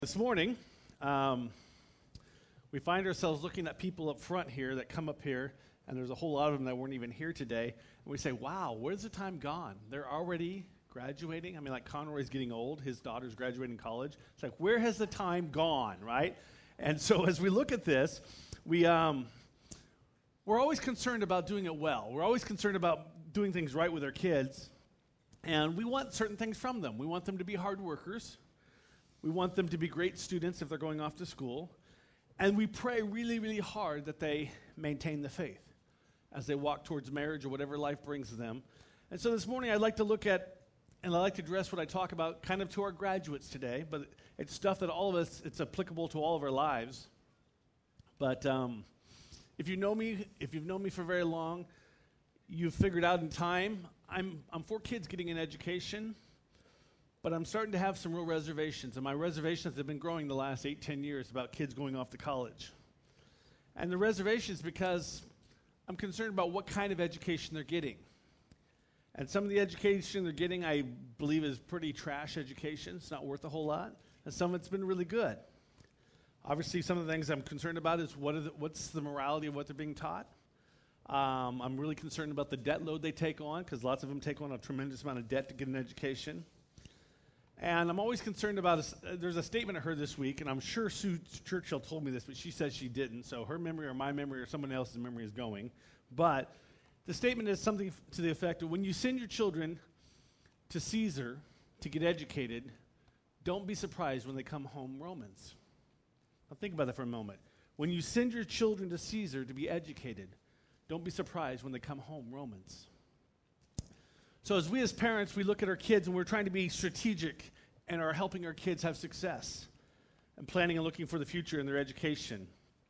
This morning, we find ourselves looking at people up front here that come up here, and there's a whole lot of them that weren't even here today. And we say, wow, where's the time gone? They're already graduating. I mean, like Conroy's getting old. His daughter's graduating college. It's like, where has the time gone, right? And so as we look at this, we're always concerned about doing it well. We're always concerned about doing things right with our kids. And we want certain things from them. We want them to be hard workers. We want them to be great students if they're going off to school. And we pray really, really hard that they maintain the faith as they walk towards marriage or whatever life brings them. And so this morning I'd like to look at, and I'd like to address what I talk about kind of to our graduates today, but it's stuff that all of us, it's applicable to all of our lives. But if you've known me for very long, you've figured out in time, I'm 4 kids getting an education. But I'm starting to have some real reservations, and my reservations have been growing the last 8-10 years about kids going off to college. And the reservations because I'm concerned about what kind of education they're getting. And some of the education they're getting, I believe, is pretty trash education. It's not worth a whole lot. And some of it's been really good. Obviously, some of the things I'm concerned about is what's the morality of what they're being taught. I'm really concerned about the debt load they take on, because lots of them take on a tremendous amount of debt to get an education. And I'm always concerned about, there's a statement I heard this week, and I'm sure Sue Churchill told me this, but she says she didn't, so her memory or my memory or someone else's memory is going. But the statement is something to the effect of, when you send your children to Caesar to get educated, don't be surprised when they come home Romans. Now think about that for a moment. When you send your children to Caesar to be educated, don't be surprised when they come home Romans. So as we as parents, we look at our kids and we're trying to be strategic and are helping our kids have success and planning and looking for the future in their education.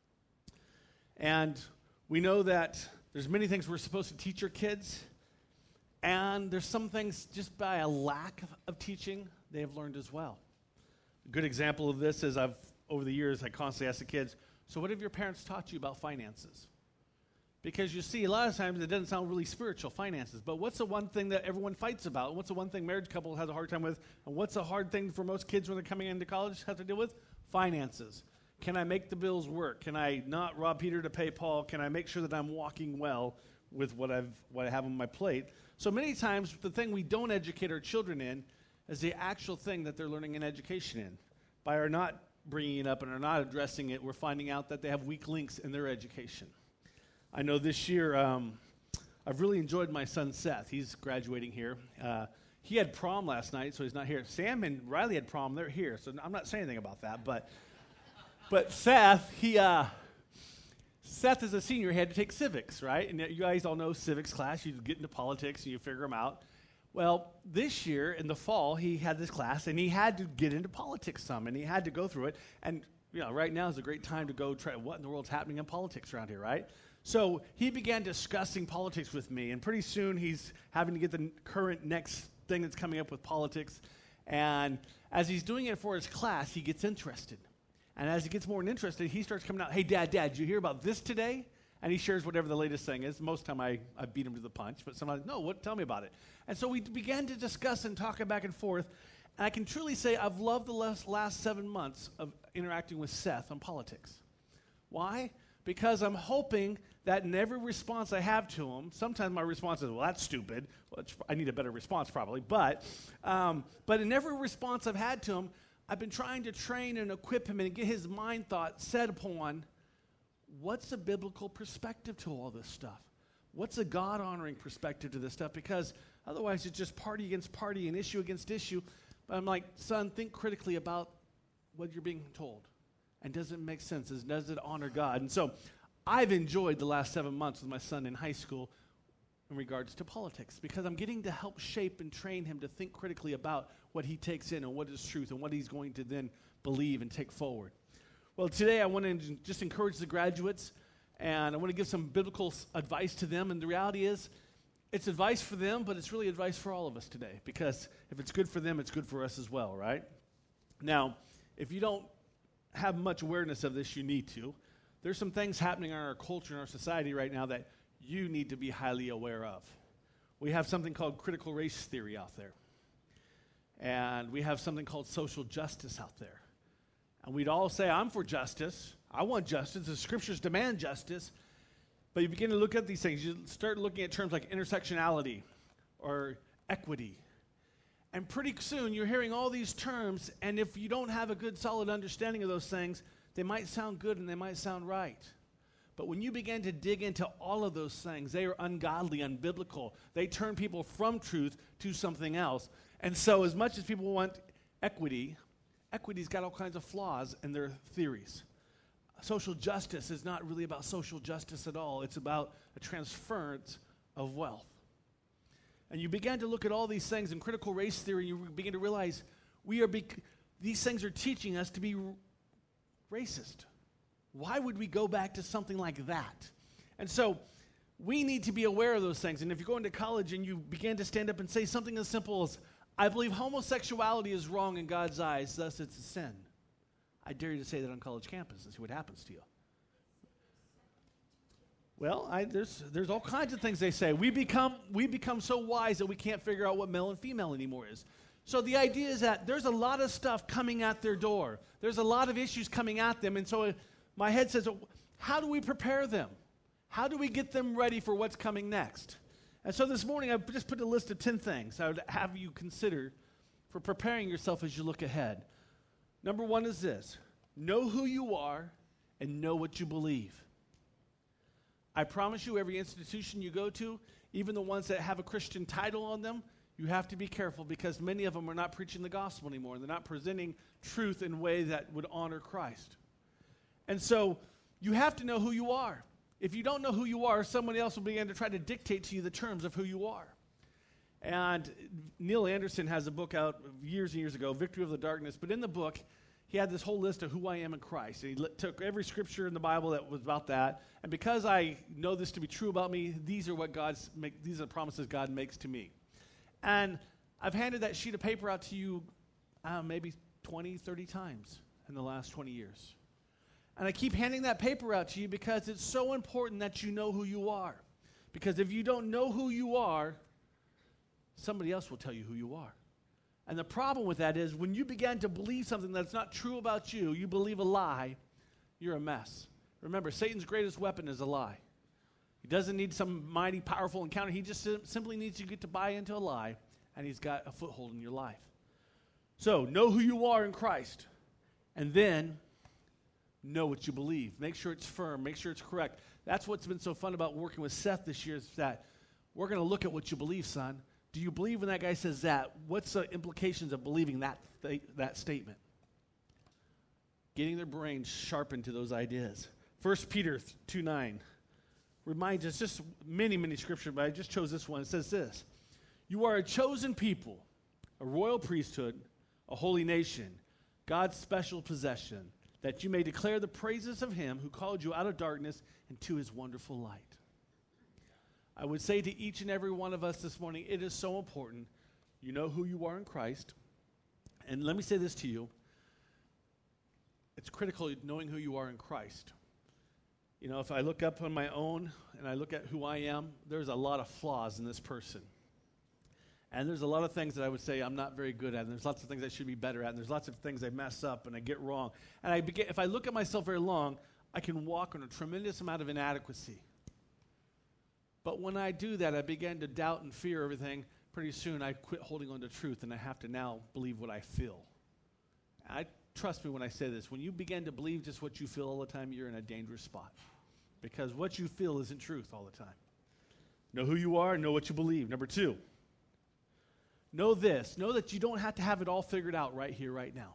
And we know that there's many things we're supposed to teach our kids, and there's some things just by a lack of teaching they have learned as well. A good example of this is over the years, I constantly ask the kids, so what have your parents taught you about finances? Because you see, a lot of times it doesn't sound really spiritual, finances. But what's the one thing that everyone fights about? What's the one thing marriage couple has a hard time with? And what's a hard thing for most kids when they're coming into college have to deal with? Finances. Can I make the bills work? Can I not rob Peter to pay Paul? Can I make sure that I'm walking well with what I have on my plate? So many times the thing we don't educate our children in is the actual thing that they're learning an education in. By our not bringing it up and our not addressing it, we're finding out that they have weak links in their education. I know this year, I've really enjoyed my son Seth. He's graduating here. He had prom last night, so he's not here. Sam and Riley had prom. They're here, so I'm not saying anything about that. But Seth, Seth is a senior. He had to take civics, right? And you guys all know civics class. You get into politics and you figure them out. Well, this year in the fall, he had this class, and he had to get into politics some, and he had to go through it. And right now is a great time to go try what in the world's happening in politics around here, right? So he began discussing politics with me, and pretty soon he's having to get the current next thing that's coming up with politics. And as he's doing it for his class, he gets interested. And as he gets more interested, he starts coming out, hey, Dad, did you hear about this today? And he shares whatever the latest thing is. Most of the time I beat him to the punch, but sometimes, no, tell me about it. And so we began to discuss and talk back and forth. And I can truly say I've loved the last 7 months of interacting with Seth on politics. Why? Because I'm hoping that in every response I have to him, sometimes my response is, well, that's stupid. Well, I need a better response probably. But in every response I've had to him, I've been trying to train and equip him and get his mind thought set upon what's the biblical perspective to all this stuff? What's a God-honoring perspective to this stuff? Because otherwise it's just party against party and issue against issue. But I'm like, son, think critically about what you're being told. And does it make sense? Does it honor God? And so I've enjoyed the last 7 months with my son in high school in regards to politics, because I'm getting to help shape and train him to think critically about what he takes in and what is truth and what he's going to then believe and take forward. Well, today I want to just encourage the graduates, and I want to give some biblical advice to them. And the reality is, it's advice for them, but it's really advice for all of us today, because if it's good for them, it's good for us as well, right? Now, if you don't have much awareness of this, you need to. There's some things happening in our culture and our society right now that you need to be highly aware of. We have something called critical race theory out there. And we have something called social justice out there. And we'd all say, I'm for justice. I want justice. The scriptures demand justice. But you begin to look at these things. You start looking at terms like intersectionality or equity. And pretty soon you're hearing all these terms, and if you don't have a good, solid understanding of those things, they might sound good and they might sound right. But when you begin to dig into all of those things, they are ungodly, unbiblical. They turn people from truth to something else. And so as much as people want equity's got all kinds of flaws in their theories. Social justice is not really about social justice at all. It's about a transference of wealth. And you begin to look at all these things in critical race theory, and you begin to realize these things are teaching us to be racist. Why would we go back to something like that? And so we need to be aware of those things. And if you go into college and you begin to stand up and say something as simple as, I believe homosexuality is wrong in God's eyes, thus it's a sin. I dare you to say that on college campus and see what happens to you. Well, there's all kinds of things they say. We become so wise that we can't figure out what male and female anymore is. So the idea is that there's a lot of stuff coming at their door. There's a lot of issues coming at them. And so my head says, how do we prepare them? How do we get them ready for what's coming next? And so this morning, I've just put a list of 10 things I would have you consider for preparing yourself as you look ahead. Number 1 is this: know who you are and know what you believe. I promise you, every institution you go to, even the ones that have a Christian title on them, you have to be careful because many of them are not preaching the gospel anymore. They're not presenting truth in a way that would honor Christ. And so you have to know who you are. If you don't know who you are, someone else will begin to try to dictate to you the terms of who you are. And Neil Anderson has a book out years and years ago, Victory of the Darkness. But in the book, he had this whole list of who I am in Christ. And he took every scripture in the Bible that was about that. And because I know this to be true about me, these are the promises God makes to me. And I've handed that sheet of paper out to you maybe 20, 30 times in the last 20 years. And I keep handing that paper out to you because it's so important that you know who you are. Because if you don't know who you are, somebody else will tell you who you are. And the problem with that is when you begin to believe something that's not true about you, you believe a lie, you're a mess. Remember, Satan's greatest weapon is a lie. He doesn't need some mighty, powerful encounter. He just simply needs you to get to buy into a lie, and he's got a foothold in your life. So, know who you are in Christ, and then know what you believe. Make sure it's firm. Make sure it's correct. That's what's been so fun about working with Seth this year is that we're going to look at what you believe, son. Do you believe when that guy says that? What's the implications of believing that statement? Getting their brains sharpened to those ideas. 1 Peter 2:9 reminds us, just many, many scriptures, but I just chose this one. It says this: you are a chosen people, a royal priesthood, a holy nation, God's special possession, that you may declare the praises of him who called you out of darkness into his wonderful light. I would say to each and every one of us this morning, it is so important. You know who you are in Christ. And let me say this to you. It's critical knowing who you are in Christ. You know, if I look up on my own and I look at who I am, there's a lot of flaws in this person. And there's a lot of things that I would say I'm not very good at. And there's lots of things I should be better at. And there's lots of things I mess up and I get wrong. And if I look at myself very long, I can walk on a tremendous amount of inadequacy. But when I do that, I begin to doubt and fear everything. Pretty soon, I quit holding on to truth, and I have to now believe what I feel. Trust me when I say this. When you begin to believe just what you feel all the time, you're in a dangerous spot. Because what you feel isn't truth all the time. Know who you are, know what you believe. Number 2, know this. Know that you don't have to have it all figured out right here, right now.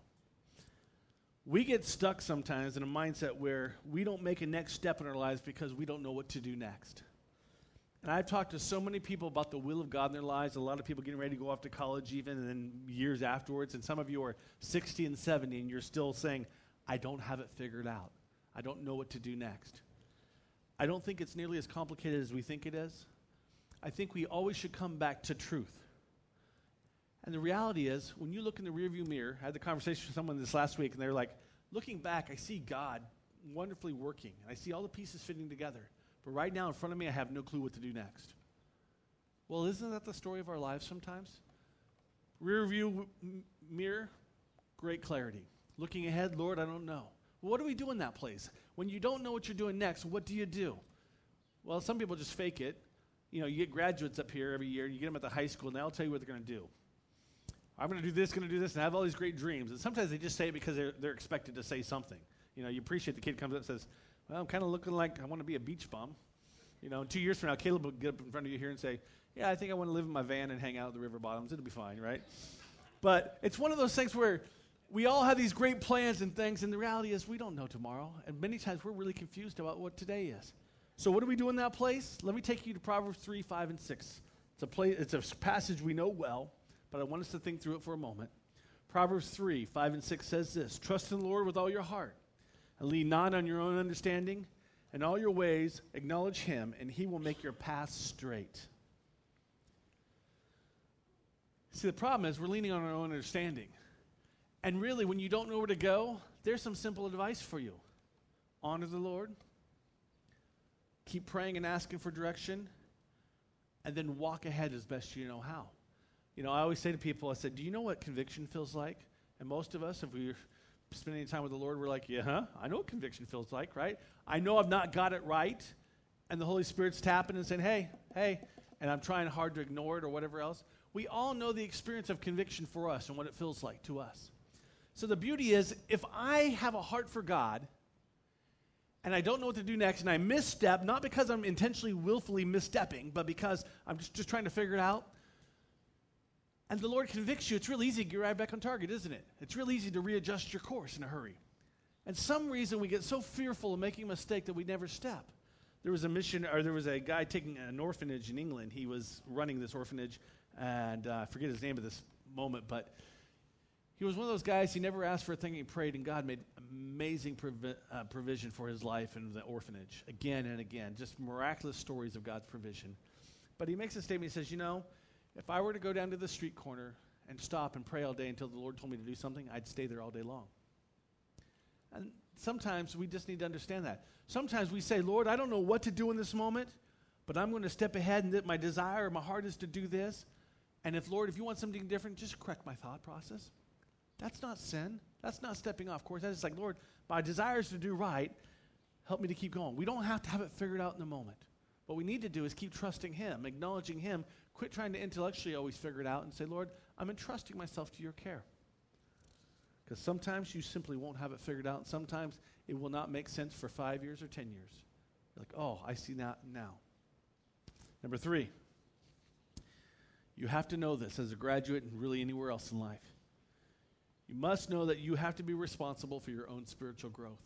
We get stuck sometimes in a mindset where we don't make a next step in our lives because we don't know what to do next. And I've talked to so many people about the will of God in their lives. A lot of people getting ready to go off to college even, and then years afterwards. And some of you are 60 and 70, and you're still saying, I don't have it figured out. I don't know what to do next. I don't think it's nearly as complicated as we think it is. I think we always should come back to truth. And the reality is, when you look in the rearview mirror, I had the conversation with someone this last week, and they're like, looking back, I see God wonderfully working. And I see all the pieces fitting together. But right now in front of me, I have no clue what to do next. Well, isn't that the story of our lives sometimes? Rear view mirror, great clarity. Looking ahead, Lord, I don't know. Well, what do we do in that place? When you don't know what you're doing next, what do you do? Well, some people just fake it. You know, you get graduates up here every year, you get them at the high school, and they'll tell you what they're going to do. I'm going to do this, and have all these great dreams. And sometimes they just say it because they're expected to say something. You know, you appreciate the kid comes up and says, well, I'm kind of looking like I want to be a beach bum. You know, 2 years from now, Caleb will get up in front of you here and say, yeah, I think I want to live in my van and hang out at the river bottoms. It'll be fine, right? But it's one of those things where we all have these great plans and things, and the reality is we don't know tomorrow. And many times we're really confused about what today is. So what do we do in that place? Let me take you to Proverbs 3, 5, and 6. It's a passage we know well, but I want us to think through it for a moment. Proverbs 3, 5, and 6 says this, trust in the Lord with all your heart, and lean not on your own understanding. In all your ways acknowledge him, and he will make your paths straight. See, the problem is we're leaning on our own understanding. And really, when you don't know where to go, there's some simple advice for you. Honor the Lord. Keep praying and asking for direction. And then walk ahead as best you know how. You know, I always say to people, I said, do you know what conviction feels like? And most of us, if we're spending time with the Lord, we're like, yeah, I know what conviction feels like, right? I know I've not got it right. And the Holy Spirit's tapping and saying, hey, and I'm trying hard to ignore it or whatever else. We all know the experience of conviction for us and what it feels like to us. So the beauty is, if I have a heart for God, and I don't know what to do next, and I misstep, not because I'm intentionally, willfully misstepping, but because I'm just trying to figure it out, and the Lord convicts you, it's real easy to get right back on target, isn't it? It's real easy to readjust your course in a hurry. And some reason we get so fearful of making a mistake that we never step. There was a guy taking an orphanage in England. He was running this orphanage, and I forget his name at this moment, but he was one of those guys, he never asked for a thing, he prayed, and God made amazing provision for his life in the orphanage, again and again, just miraculous stories of God's provision. But he makes a statement, he says, you know, if I were to go down to the street corner and stop and pray all day until the Lord told me to do something, I'd stay there all day long. And sometimes we just need to understand that. Sometimes we say, Lord, I don't know what to do in this moment, but I'm going to step ahead, and that my desire, my heart is to do this. And if you want something different, just correct my thought process. That's not sin. That's not stepping off course. That's just like, Lord, my desire is to do right. Help me to keep going. We don't have to have it figured out in the moment. What we need to do is keep trusting him, acknowledging him, quit trying to intellectually always figure it out, and say, Lord, I'm entrusting myself to your care. Because sometimes you simply won't have it figured out, and sometimes it will not make sense for 5 years or 10 years. You're like, oh, I see that now. Number 3, you have to know this as a graduate and really anywhere else in life. You must know that you have to be responsible for your own spiritual growth.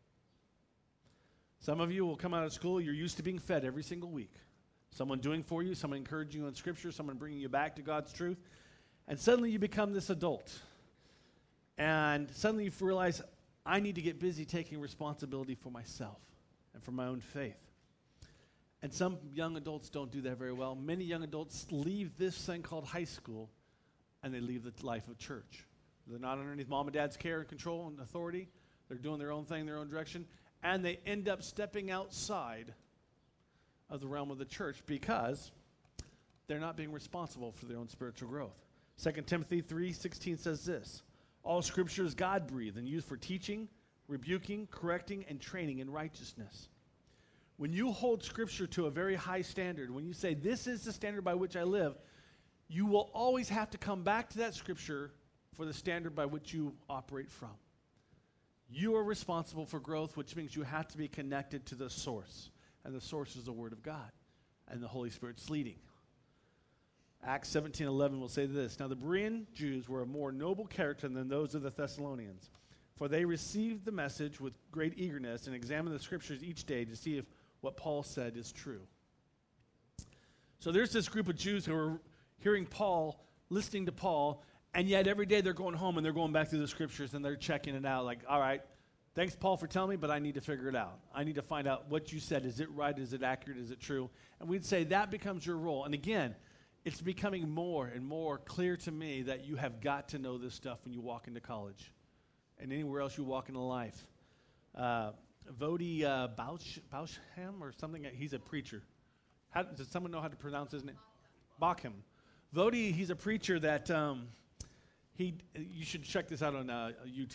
Some of you will come out of school, you're used to being fed every single week. Someone doing for you, someone encouraging you in Scripture, someone bringing you back to God's truth. And suddenly you become this adult. And suddenly you realize, I need to get busy taking responsibility for myself and for my own faith. And some young adults don't do that very well. Many young adults leave this thing called high school, and they leave the life of church. They're not underneath mom and dad's care and control and authority. They're doing their own thing, their own direction. And they end up stepping outside of the realm of the church because they're not being responsible for their own spiritual growth. 2 Timothy 3:16 says this, all Scripture is God-breathed and used for teaching, rebuking, correcting, and training in righteousness. When you hold Scripture to a very high standard, when you say, this is the standard by which I live, you will always have to come back to that Scripture for the standard by which you operate from. You are responsible for growth, which means you have to be connected to the source. And the source is the Word of God and the Holy Spirit's leading. Acts 17:11 will say this, now the Berean Jews were a more noble character than those of the Thessalonians, for they received the message with great eagerness and examined the Scriptures each day to see if what Paul said is true. So there's this group of Jews who are hearing Paul, listening to Paul, and yet every day they're going home and they're going back through the Scriptures and they're checking it out like, all right, thanks, Paul, for telling me, but I need to figure it out. I need to find out what you said. Is it right? Is it accurate? Is it true? And we'd say that becomes your role. And again, it's becoming more and more clear to me that you have got to know this stuff when you walk into college and anywhere else you walk into life. Voddie Baucham or something, he's a preacher. Does someone know how to pronounce his name? Baucham. Voddie, he's a preacher that you should check this out on YouTube.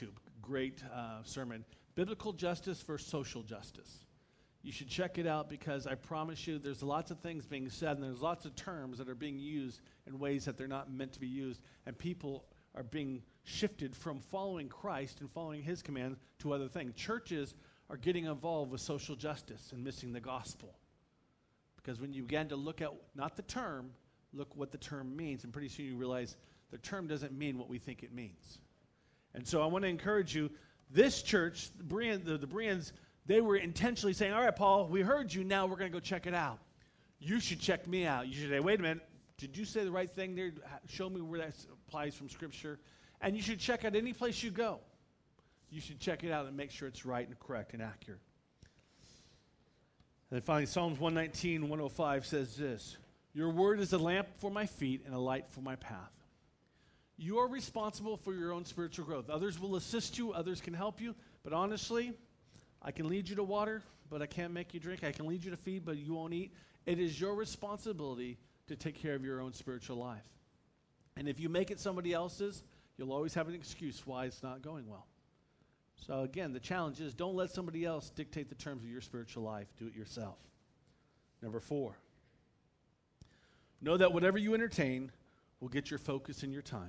great sermon, Biblical Justice versus Social Justice. You should check it out because I promise you there's lots of things being said and there's lots of terms that are being used in ways that they're not meant to be used, and people are being shifted from following Christ and following his command to other things. Churches are getting involved with social justice and missing the gospel. Because when you begin to look at not the term, look what the term means, and pretty soon you realize the term doesn't mean what we think it means. And so I want to encourage you, this church, the Bereans, they were intentionally saying, all right, Paul, we heard you, now we're going to go check it out. You should check me out. You should say, wait a minute, did you say the right thing there? Show me where that applies from Scripture. And you should check out any place you go. You should check it out and make sure it's right and correct and accurate. And then finally, Psalms 119, 105 says this, your word is a lamp for my feet and a light for my path. You are responsible for your own spiritual growth. Others will assist you. Others can help you. But honestly, I can lead you to water, but I can't make you drink. I can lead you to feed, but you won't eat. It is your responsibility to take care of your own spiritual life. And if you make it somebody else's, you'll always have an excuse why it's not going well. So again, the challenge is don't let somebody else dictate the terms of your spiritual life. Do it yourself. Number 4. Know that whatever you entertain will get your focus and your time.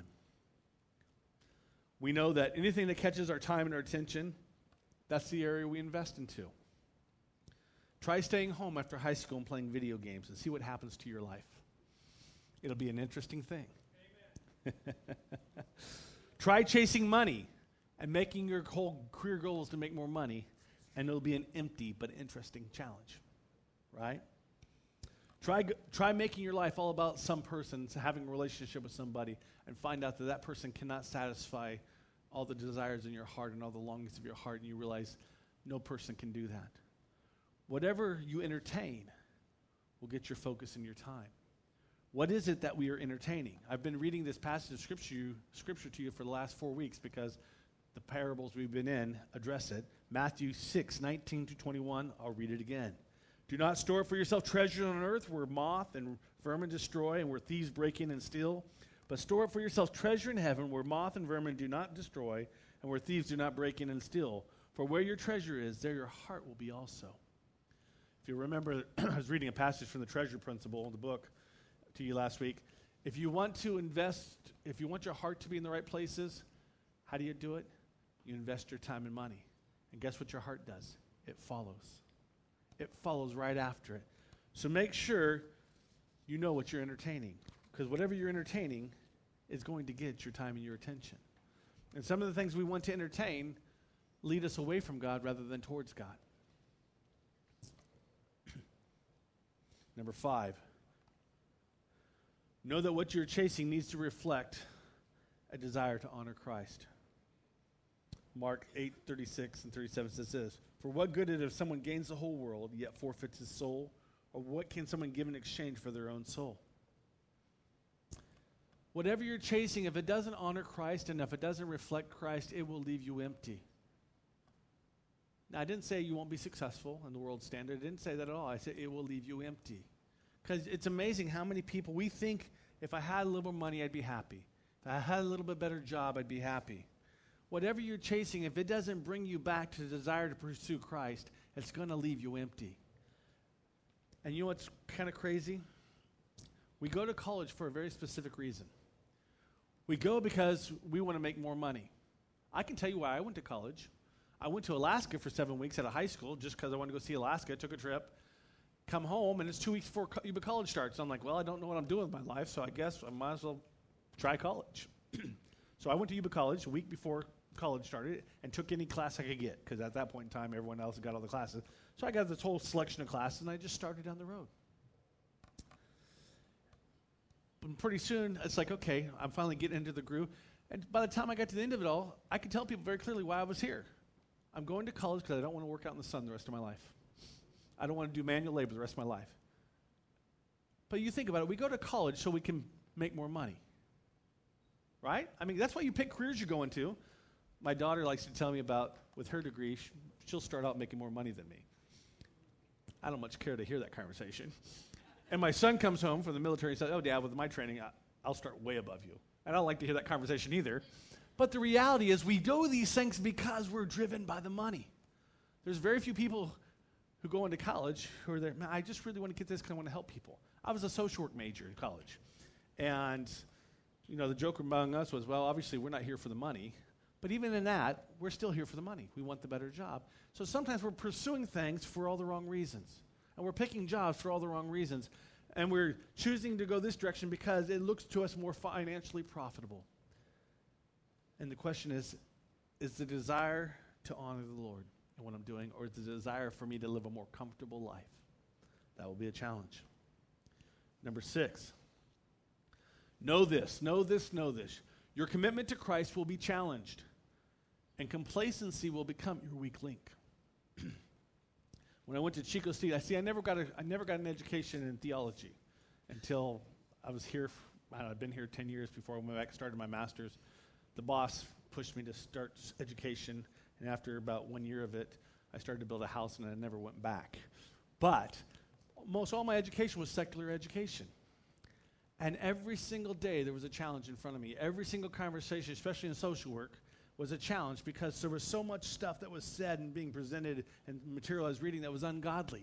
We know that anything that catches our time and our attention, that's the area we invest into. Try staying home after high school and playing video games and see what happens to your life. It'll be an interesting thing. Try chasing money and making your whole career goals to make more money, and it'll be an empty but interesting challenge, right? Try making your life all about some person, having a relationship with somebody, and find out that that person cannot satisfy all the desires in your heart and all the longings of your heart, and you realize no person can do that. Whatever you entertain will get your focus and your time. What is it that we are entertaining? I've been reading this passage of scripture to you for the last 4 weeks because the parables we've been in address it. Matthew 6, 19 to 21, I'll read it again. Do not store for yourself treasures on earth where moth and vermin destroy and where thieves break in and steal. But store up for yourself treasure in heaven where moth and vermin do not destroy and where thieves do not break in and steal. For where your treasure is, there your heart will be also. If you remember, I was reading a passage from the Treasure Principle in the book to you last week. If you want to invest, if you want your heart to be in the right places, how do you do it? You invest your time and money. And guess what your heart does? It follows. It follows right after it. So make sure you know what you're entertaining, because whatever you're entertaining is going to get your time and your attention. And some of the things we want to entertain lead us away from God rather than towards God. Number 5, know that what you're chasing needs to reflect a desire to honor Christ. Mark 8:36 and 37 says this, for what good is it if someone gains the whole world, yet forfeits his soul? Or what can someone give in exchange for their own soul? Whatever you're chasing, if it doesn't honor Christ and if it doesn't reflect Christ, it will leave you empty. Now, I didn't say you won't be successful in the world standard. I didn't say that at all. I said it will leave you empty. Because it's amazing how many people, we think if I had a little more money, I'd be happy. If I had a little bit better job, I'd be happy. Whatever you're chasing, if it doesn't bring you back to the desire to pursue Christ, it's going to leave you empty. And you know what's kind of crazy? We go to college for a very specific reason. We go because we want to make more money. I can tell you why I went to college. I went to Alaska for 7 weeks at a high school just because I wanted to go see Alaska. Took a trip, come home, and it's 2 weeks before Yuba College starts. I'm like, well, I don't know what I'm doing with my life, so I guess I might as well try college. So I went to Yuba College a week before college started and took any class I could get because at that point in time, everyone else got all the classes. So I got this whole selection of classes, and I just started down the road. But pretty soon, it's like, okay, I'm finally getting into the groove. And by the time I got to the end of it all, I could tell people very clearly why I was here. I'm going to college because I don't want to work out in the sun the rest of my life. I don't want to do manual labor the rest of my life. But you think about it, we go to college so we can make more money. Right? I mean, that's why you pick careers you're going to. My daughter likes to tell me about, with her degree, she'll start out making more money than me. I don't much care to hear that conversation. And my son comes home from the military and says, oh, Dad, with my training, I'll start way above you. And I don't like to hear that conversation either. But the reality is we do these things because we're driven by the money. There's very few people who go into college who are there, man, I just really want to get this because I want to help people. I was a social work major in college. And, the joke among us was, well, obviously we're not here for the money. But even in that, we're still here for the money. We want the better job. So sometimes we're pursuing things for all the wrong reasons. And we're picking jobs for all the wrong reasons. And we're choosing to go this direction because it looks to us more financially profitable. And the question is the desire to honor the Lord in what I'm doing, or is the desire for me to live a more comfortable life? That will be a challenge. Number 6, know this. Your commitment to Christ will be challenged, and complacency will become your weak link. When I went to Chico State, I never got an education in theology until I was here. I'd been here 10 years before I went back and started my master's. The boss pushed me to start education, and after about 1 year of it, I started to build a house, and I never went back. But most all my education was secular education. And every single day there was a challenge in front of me. Every single conversation, especially in social work, was a challenge because there was so much stuff that was said and being presented and material I was reading that was ungodly.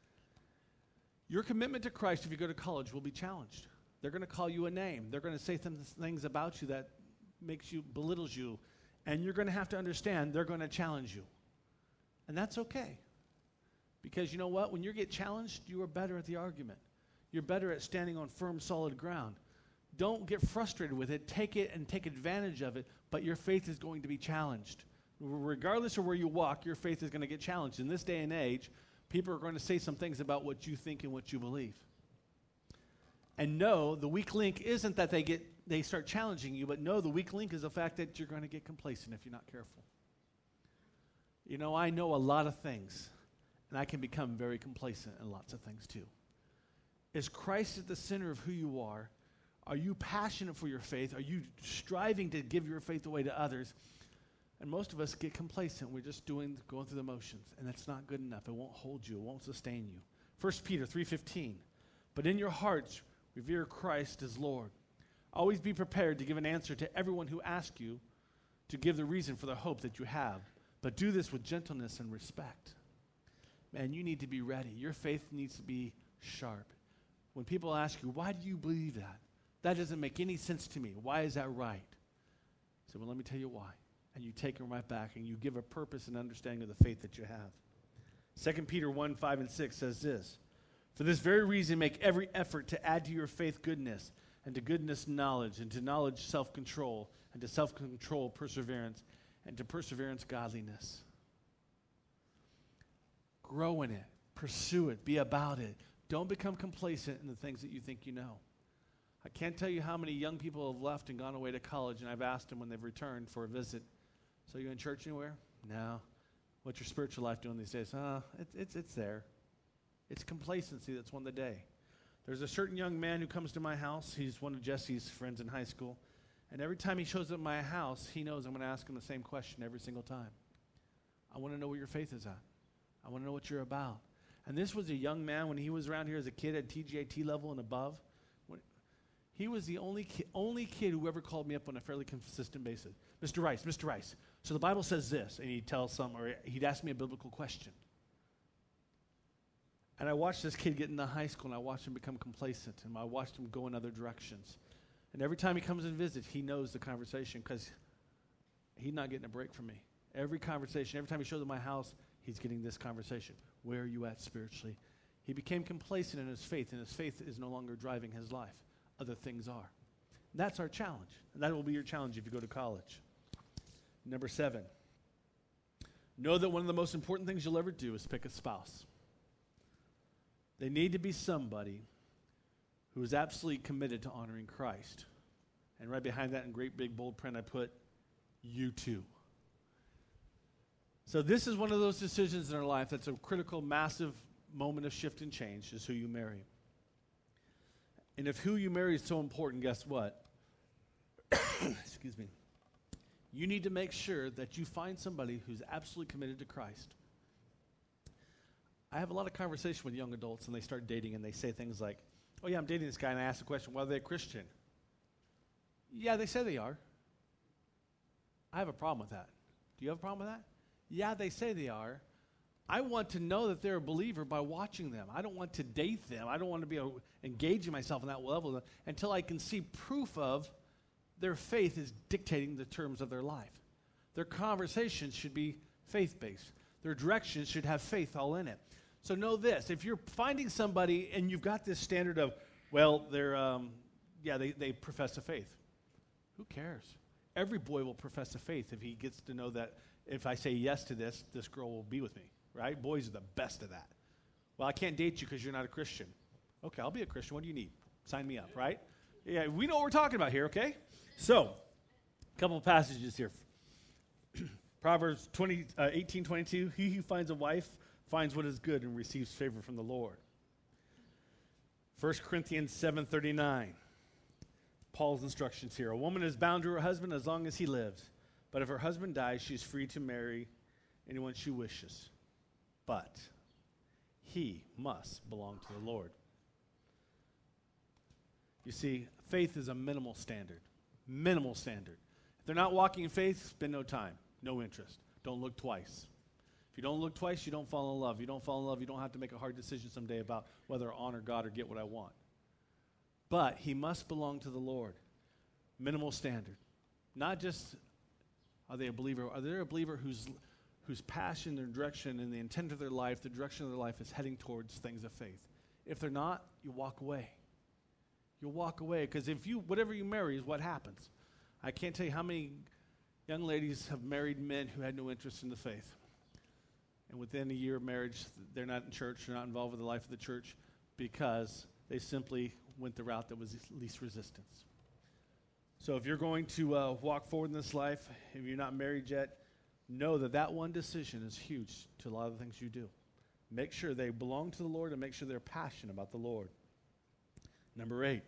Your commitment to Christ, if you go to college, will be challenged. They're going to call you a name. They're going to say things about you that belittles you. And you're going to have to understand they're going to challenge you. And that's okay. Because you know what? When you get challenged, you are better at the argument. You're better at standing on firm, solid ground. Don't get frustrated with it. Take it and take advantage of it, but your faith is going to be challenged. Regardless of where you walk, your faith is going to get challenged. In this day and age, people are going to say some things about what you think and what you believe. And no, the weak link isn't that they start challenging you, but no, the weak link is the fact that you're going to get complacent if you're not careful. I know a lot of things, and I can become very complacent in lots of things too. Is Christ at the center of who you are? Are you passionate for your faith? Are you striving to give your faith away to others? And most of us get complacent. We're just going through the motions, and that's not good enough. It won't hold you. It won't sustain you. 1 Peter 3:15, but in your hearts revere Christ as Lord. Always be prepared to give an answer to everyone who asks you to give the reason for the hope that you have, but do this with gentleness and respect. Man, you need to be ready. Your faith needs to be sharp. When people ask you, why do you believe that? That doesn't make any sense to me. Why is that right? I said, well, let me tell you why. And you take them right back, and you give a purpose and understanding of the faith that you have. 2 Peter 1:5-6 says this, for this very reason, make every effort to add to your faith goodness, and to goodness knowledge, and to knowledge self-control, and to self-control perseverance, and to perseverance godliness. Grow in it. Pursue it. Be about it. Don't become complacent in the things that you think you know. I can't tell you how many young people have left and gone away to college, and I've asked them when they've returned for a visit, so you in church anywhere? No. What's your spiritual life doing these days? It's there. It's complacency that's won the day. There's a certain young man who comes to my house. He's one of Jesse's friends in high school, and every time he shows up at my house, he knows I'm going to ask him the same question every single time. I want to know where your faith is at. I want to know what you're about. And this was a young man when he was around here as a kid at TGIT level and above. He was the only kid who ever called me up on a fairly consistent basis. Mr. Rice, so the Bible says this, and he'd ask me a biblical question. And I watched this kid get into high school, and I watched him become complacent, and I watched him go in other directions. And every time he comes and visits, he knows the conversation because he's not getting a break from me. Every conversation, every time he shows up at my house, he's getting this conversation. Where are you at spiritually? He became complacent in his faith, and his faith is no longer driving his life. Other things are. That's our challenge. And that will be your challenge if you go to college. Number 7. Know that one of the most important things you'll ever do is pick a spouse. They need to be somebody who is absolutely committed to honoring Christ. And right behind that in great big bold print I put, you too. So this is one of those decisions in our life that's a critical, massive moment of shift and change, is who you marry. And if who you marry is so important, guess what? Excuse me. You need to make sure that you find somebody who's absolutely committed to Christ. I have a lot of conversation with young adults, and they start dating, and they say things like, oh, yeah, I'm dating this guy, and I ask the question, well, are they a Christian? Yeah, they say they are. I have a problem with that. Do you have a problem with that? Yeah, they say they are. I want to know that they're a believer by watching them. I don't want to date them. I don't want to be engaging myself on that level until I can see proof of their faith is dictating the terms of their life. Their conversations should be faith-based. Their directions should have faith all in it. So know this. If you're finding somebody and you've got this standard of, well, they profess a faith. Who cares? Every boy will profess a faith if he gets to know that if I say yes to this girl will be with me, right? Boys are the best of that. Well, I can't date you because you're not a Christian. Okay, I'll be a Christian. What do you need? Sign me up, right? Yeah, we know what we're talking about here, okay? So, a couple of passages here. Proverbs 18:22, he who finds a wife finds what is good and receives favor from the Lord. 1 Corinthians 7:39, Paul's instructions here. A woman is bound to her husband as long as he lives. But if her husband dies, she is free to marry anyone she wishes. But he must belong to the Lord. You see, faith is a minimal standard. Minimal standard. If they're not walking in faith, spend no time, no interest. Don't look twice. If you don't look twice, you don't fall in love. You don't fall in love, you don't have to make a hard decision someday about whether I honor God or get what I want. But he must belong to the Lord. Minimal standard. Not just, are they a believer? Are they a believer whose passion, their direction, and the intent of their life, the direction of their life is heading towards things of faith? If they're not, you walk away. You'll walk away because whatever you marry is what happens. I can't tell you how many young ladies have married men who had no interest in the faith. And within a year of marriage, they're not in church, they're not involved with the life of the church because they simply went the route that was least resistance. So if you're going to walk forward in this life, if you're not married yet, know that one decision is huge to a lot of the things you do. Make sure they belong to the Lord and make sure they're passionate about the Lord. Number 8,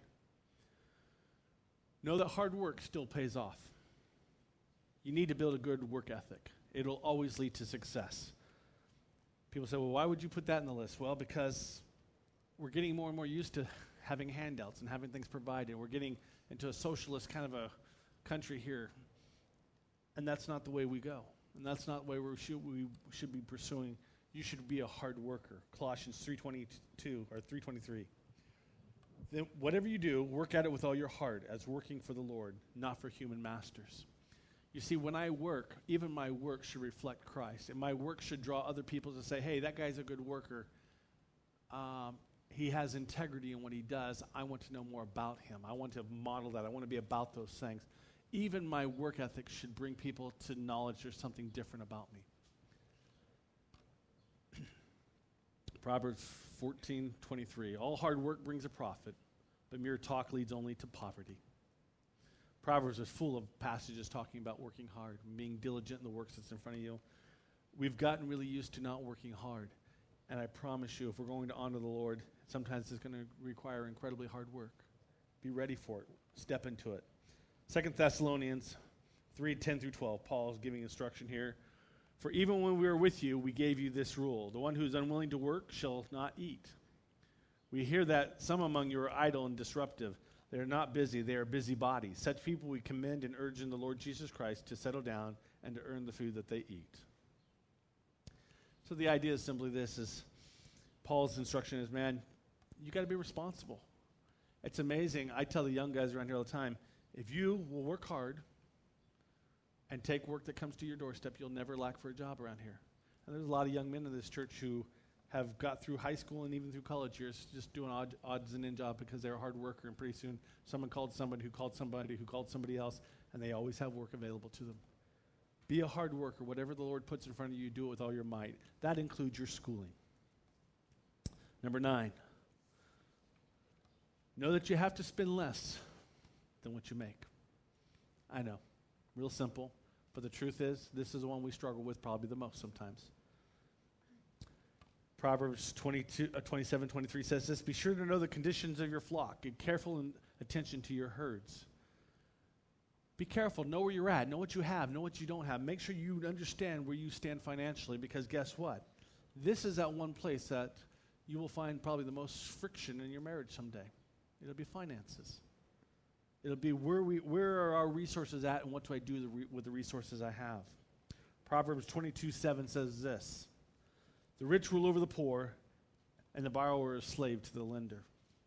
know that hard work still pays off. You need to build a good work ethic. It'll always lead to success. People say, well, why would you put that in the list? Well, because we're getting more and more used to having handouts and having things provided. We're getting into a socialist kind of a country here. And that's not the way we go. And that's not the way we should be pursuing. You should be a hard worker. Colossians 3:22 or 3:23. Then whatever you do, work at it with all your heart as working for the Lord, not for human masters. You see, when I work, even my work should reflect Christ. And my work should draw other people to say, hey, that guy's a good worker. He has integrity in what he does. I want to know more about him. I want to model that. I want to be about those things. Even my work ethic should bring people to knowledge there's something different about me. Proverbs 14:23. All hard work brings a profit, but mere talk leads only to poverty. Proverbs is full of passages talking about working hard, being diligent in the works that's in front of you. We've gotten really used to not working hard. And I promise you, if we're going to honor the Lord, sometimes it's going to require incredibly hard work. Be ready for it. Step into it. 2 Thessalonians 3:10-12. Paul is giving instruction here. For even when we were with you, we gave you this rule. The one who is unwilling to work shall not eat. We hear that some among you are idle and disruptive. They are not busy. They are busybodies. Such people we commend and urge in the Lord Jesus Christ to settle down and to earn the food that they eat. So the idea is simply this, is Paul's instruction is, man, you got to be responsible. It's amazing. I tell the young guys around here all the time, if you will work hard and take work that comes to your doorstep, you'll never lack for a job around here. And there's a lot of young men in this church who have got through high school and even through college years just doing odds and end job because they're a hard worker, and pretty soon someone called somebody who called somebody who called somebody else, and they always have work available to them. Be a hard worker. Whatever the Lord puts in front of you, do it with all your might. That includes your schooling. Number 9, know that you have to spend less than what you make. I know, real simple, but the truth is, this is the one we struggle with probably the most sometimes. Proverbs 27:23 says this, be sure to know the conditions of your flock. Give careful attention to your herds. Be careful. Know where you're at. Know what you have. Know what you don't have. Make sure you understand where you stand financially, because guess what? This is that one place that you will find probably the most friction in your marriage someday. It'll be finances. It'll be where are our resources at, and what do I do with the resources I have? Proverbs 22:7 says this: the rich rule over the poor, and the borrower is slave to the lender.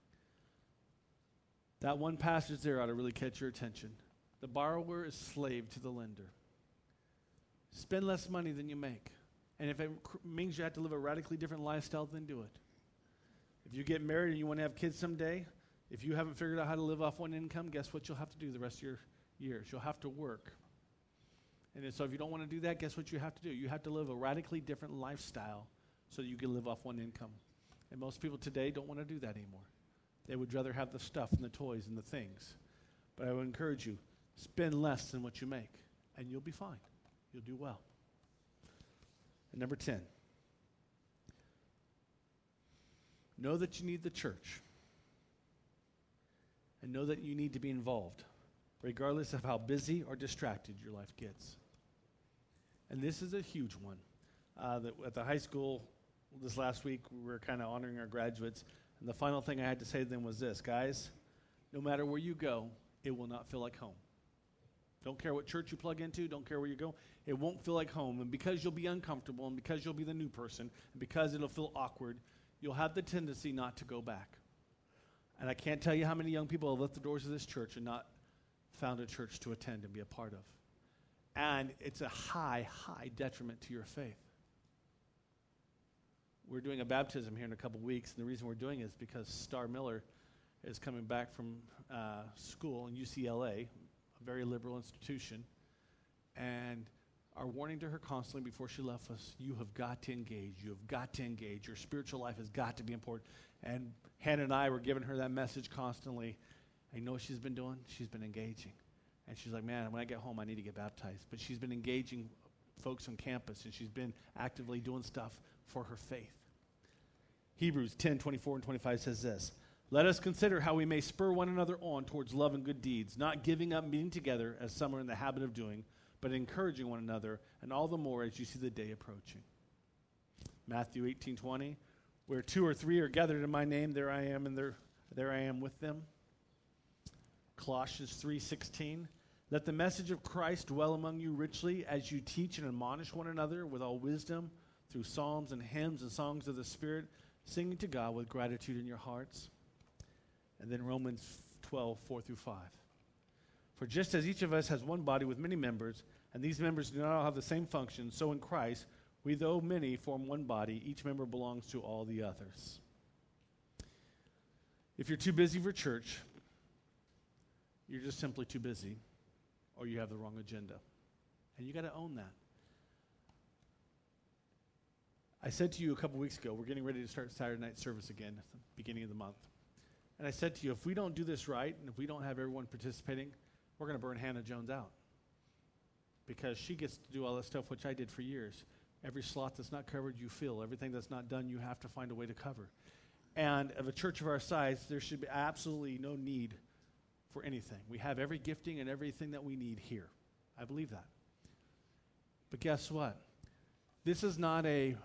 That one passage there ought to really catch your attention. The borrower is slave to the lender. Spend less money than you make. And if it means you have to live a radically different lifestyle, then do it. If you get married and you want to have kids someday, if you haven't figured out how to live off one income, guess what you'll have to do the rest of your years? You'll have to work. And so if you don't want to do that, guess what you have to do? You have to live a radically different lifestyle so that you can live off one income. And most people today don't want to do that anymore. They would rather have the stuff and the toys and the things. But I would encourage you, spend less than what you make, and you'll be fine. You'll do well. And number 10, know that you need the church. And know that you need to be involved, regardless of how busy or distracted your life gets. And this is a huge one. At the high school this last week, we were kind of honoring our graduates. And the final thing I had to say to them was this: guys, no matter where you go, it will not feel like home. Don't care what church you plug into, don't care where you go, it won't feel like home. And because you'll be uncomfortable, and because you'll be the new person, and because it'll feel awkward, you'll have the tendency not to go back. And I can't tell you how many young people have left the doors of this church and not found a church to attend and be a part of. And it's a high, high detriment to your faith. We're doing a baptism here in a couple weeks, and the reason we're doing it is because Star Miller is coming back from school in UCLA, a very liberal institution, and our warning to her constantly before she left us: you have got to engage. You have got to engage. Your spiritual life has got to be important. And Hannah and I were giving her that message constantly. And you know what she's been doing? She's been engaging. And she's like, man, when I get home, I need to get baptized. But she's been engaging folks on campus, and she's been actively doing stuff for her faith. Hebrews 10:24 and 25 says this: let us consider how we may spur one another on towards love and good deeds, not giving up meeting together as some are in the habit of doing, but encouraging one another, and all the more as you see the day approaching. Matthew 18:20, where 2 or 3 are gathered in my name, there I am, and there I am with them. Colossians 3:16, let the message of Christ dwell among you richly as you teach and admonish one another with all wisdom through psalms and hymns and songs of the Spirit, singing to God with gratitude in your hearts. And then Romans 12:4-5. For just as each of us has one body with many members, and these members do not all have the same function, so in Christ, we, though many, form one body. Each member belongs to all the others. If you're too busy for church, you're just simply too busy, or you have the wrong agenda. And you got to own that. I said to you a couple weeks ago, we're getting ready to start Saturday night service again at the beginning of the month. And I said to you, if we don't do this right, and if we don't have everyone participating, we're going to burn Hannah Jones out. Because she gets to do all that stuff, which I did for years. Every slot that's not covered, you fill. Everything that's not done, you have to find a way to cover. And of a church of our size, there should be absolutely no need for anything. We have every gifting and everything that we need here. I believe that. But guess what? This is not a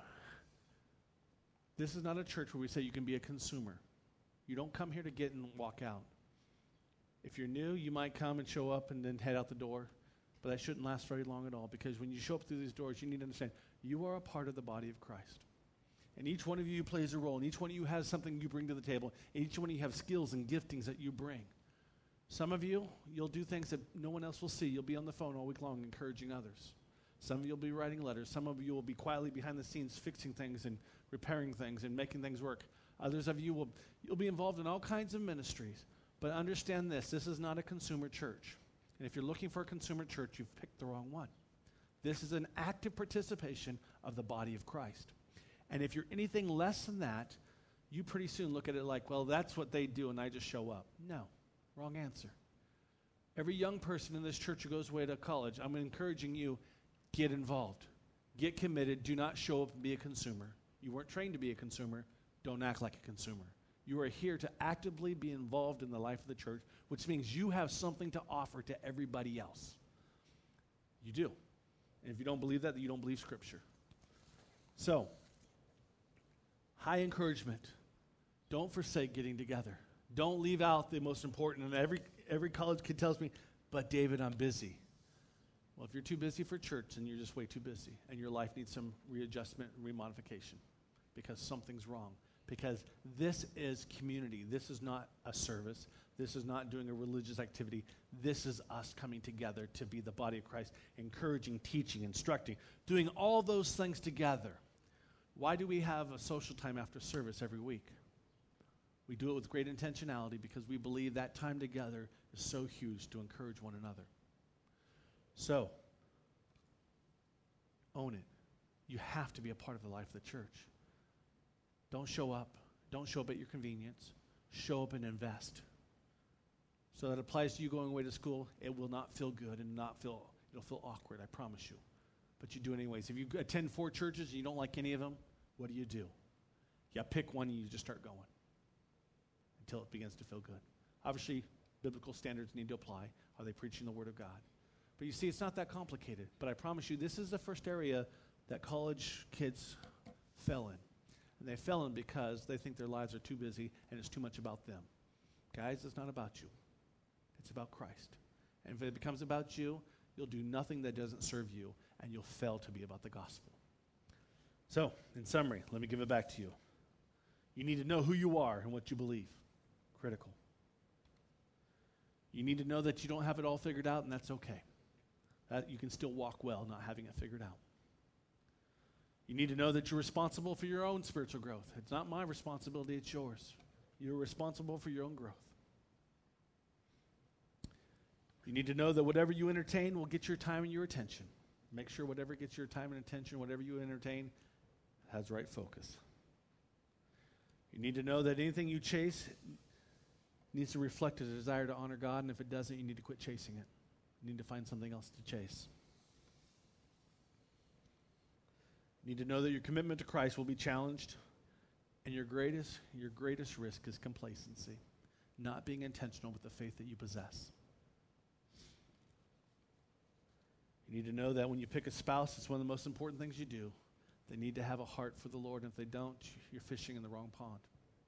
church where we say you can be a consumer. You don't come here to get and walk out. If you're new, you might come and show up and then head out the door. But that shouldn't last very long at all, because when you show up through these doors, you need to understand you are a part of the body of Christ. And each one of you plays a role, and each one of you has something you bring to the table. And each one of you have skills and giftings that you bring. Some of you, you'll do things that no one else will see. You'll be on the phone all week long encouraging others. Some of you will be writing letters. Some of you will be quietly behind the scenes fixing things and repairing things and making things work. Others of you you'll be involved in all kinds of ministries. But understand this is not a consumer church. And if you're looking for a consumer church, you've picked the wrong one. This is an active participation of the body of Christ. And if you're anything less than that, you pretty soon look at it like, well, that's what they do and I just show up. No, wrong answer. Every young person in this church who goes away to college, I'm encouraging you, get involved. Get committed. Do not show up and be a consumer. You weren't trained to be a consumer. Don't act like a consumer. You are here to actively be involved in the life of the church, which means you have something to offer to everybody else. You do. And if you don't believe that, then you don't believe Scripture. So, high encouragement. Don't forsake getting together. Don't leave out the most important. And Every college kid tells me, but David, I'm busy. Well, if you're too busy for church, then you're just way too busy. And your life needs some readjustment and remodification because something's wrong. Because this is community. This is not a service. This is not doing a religious activity. This is us coming together to be the body of Christ, encouraging, teaching, instructing, doing all those things together. Why do we have a social time after service every week? We do it with great intentionality because we believe that time together is so huge to encourage one another. So, own it. You have to be a part of the life of the church. Don't show up. Don't show up at your convenience. Show up and invest. So that applies to you going away to school. It will not feel good and it'll feel awkward, I promise you. But you do it anyways. If you attend 4 churches and you don't like any of them, what do? You pick one and you just start going until it begins to feel good. Obviously, biblical standards need to apply. Are they preaching the Word of God? But you see, it's not that complicated. But I promise you, this is the first area that college kids fell in. And they fell in because they think their lives are too busy and it's too much about them. Guys, it's not about you. It's about Christ. And if it becomes about you, you'll do nothing that doesn't serve you, and you'll fail to be about the gospel. So, in summary, let me give it back to you. You need to know who you are and what you believe. Critical. You need to know that you don't have it all figured out, and that's okay. That you can still walk well not having it figured out. You need to know that you're responsible for your own spiritual growth. It's not my responsibility, it's yours. You're responsible for your own growth. You need to know that whatever you entertain will get your time and your attention. Make sure whatever gets your time and attention, whatever you entertain, has right focus. You need to know that anything you chase needs to reflect a desire to honor God, and if it doesn't, you need to quit chasing it. You need to find something else to chase. You need to know that your commitment to Christ will be challenged, and your greatest risk is complacency, not being intentional with the faith that you possess. You need to know that when you pick a spouse, it's one of the most important things you do. They need to have a heart for the Lord, and if they don't, you're fishing in the wrong pond.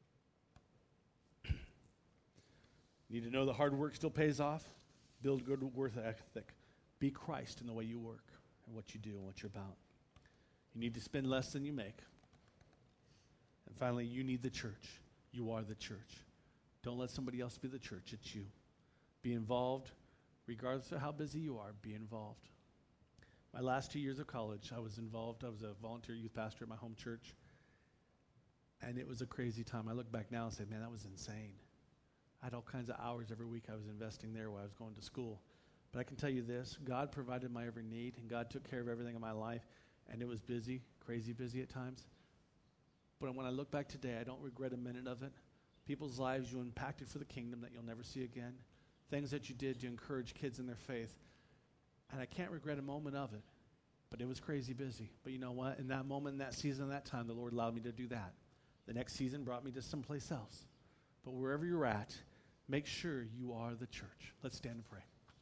You need to know that hard work still pays off. Build good work ethic. Be Christ in the way you work and what you do and what you're about. You need to spend less than you make. And finally, you need the church. You are the church. Don't let somebody else be the church. It's you. Be involved. Regardless of how busy you are, be involved. My last 2 years of college, I was involved. I was a volunteer youth pastor at my home church. And it was a crazy time. I look back now and say, man, that was insane. I had all kinds of hours every week I was investing there while I was going to school. But I can tell you this, God provided my every need, and God took care of everything in my life. And it was busy, crazy busy at times. But when I look back today, I don't regret a minute of it. People's lives you impacted for the kingdom that you'll never see again. Things that you did to encourage kids in their faith. And I can't regret a moment of it. But it was crazy busy. But you know what? In that moment, in that season, in that time, the Lord allowed me to do that. The next season brought me to someplace else. But wherever you're at, make sure you are the church. Let's stand and pray.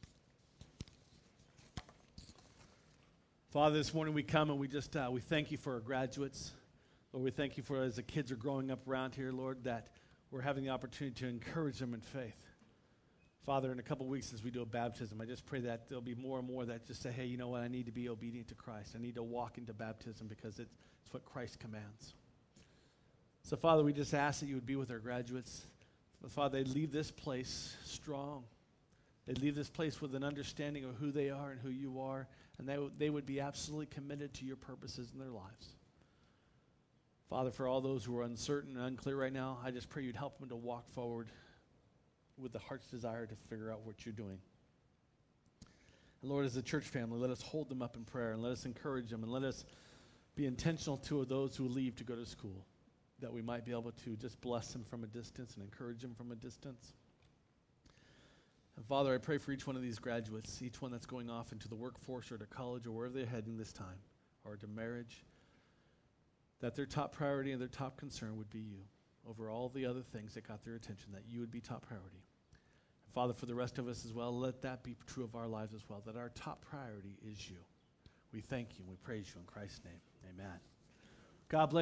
Father, this morning we come and we thank you for our graduates. Lord, we thank you for as the kids are growing up around here, Lord, that we're having the opportunity to encourage them in faith. Father, in a couple weeks as we do a baptism, I just pray that there'll be more and more that just say, hey, you know what, I need to be obedient to Christ. I need to walk into baptism because it's what Christ commands. So, Father, we just ask that you would be with our graduates. Father, they'd leave this place strong. They'd leave this place with an understanding of who they are and who you are, and they would be absolutely committed to your purposes in their lives. Father, for all those who are uncertain and unclear right now, I just pray you'd help them to walk forward with the heart's desire to figure out what you're doing. And Lord, as a church family, let us hold them up in prayer and let us encourage them and let us be intentional to those who leave to go to school, that we might be able to just bless them from a distance and encourage them from a distance. And Father, I pray for each one of these graduates, each one that's going off into the workforce or to college or wherever they're heading this time, or to marriage, that their top priority and their top concern would be you over all the other things that got their attention, that you would be top priority. And Father, for the rest of us as well, let that be true of our lives as well, that our top priority is you. We thank you and we praise you in Christ's name. Amen. God bless.